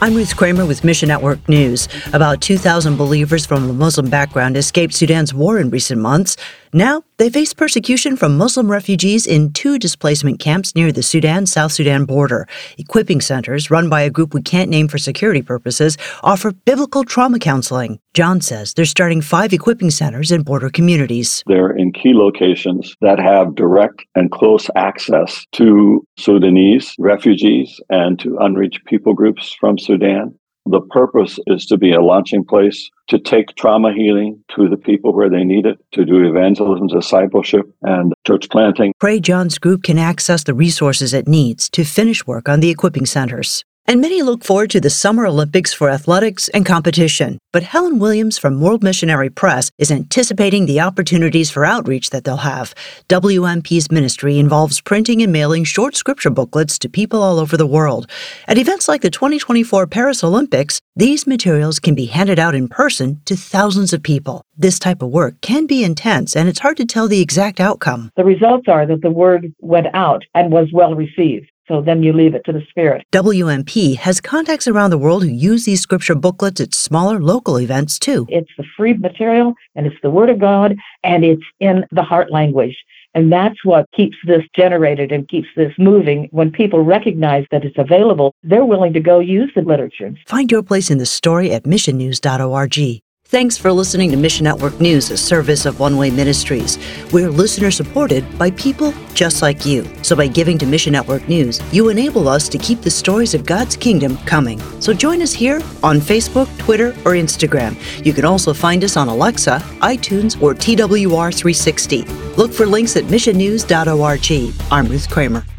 I'm Ruth Kramer with Mission Network News. About 2,000 believers from a Muslim background escaped Sudan's war in recent months. Now, they face persecution from Muslim refugees in 2 displacement camps near the Sudan-South Sudan border. Equipping centers, run by a group we can't name for security purposes, offer biblical trauma counseling. John says they're starting 5 equipping centers in border communities. They're in key locations that have direct and close access to Sudanese refugees and to unreached people groups from Sudan. The purpose is to be a launching place to take trauma healing to the people where they need it, to do evangelism, discipleship, and church planting. Pray John's group can access the resources it needs to finish work on the equipping centers. And many look forward to the Summer Olympics for athletics and competition. But Helen Williams from World Missionary Press is anticipating the opportunities for outreach that they'll have. WMP's ministry involves printing and mailing short scripture booklets to people all over the world. At events like the 2024 Paris Olympics, these materials can be handed out in person to thousands of people. This type of work can be intense, and it's hard to tell the exact outcome. The results are that the word went out and was well received. So then you leave it to the Spirit. WMP has contacts around the world who use these scripture booklets at smaller local events, too. It's the free material, and it's the Word of God, and it's in the heart language. And that's what keeps this generated and keeps this moving. When people recognize that it's available, they're willing to go use the literature. Find your place in the story at missionnews.org. Thanks for listening to Mission Network News, a service of One Way Ministries. We're listener-supported by people just like you. So by giving to Mission Network News, you enable us to keep the stories of God's kingdom coming. So join us here on Facebook, Twitter, or Instagram. You can also find us on Alexa, iTunes, or TWR360. Look for links at missionnews.org. I'm Ruth Kramer.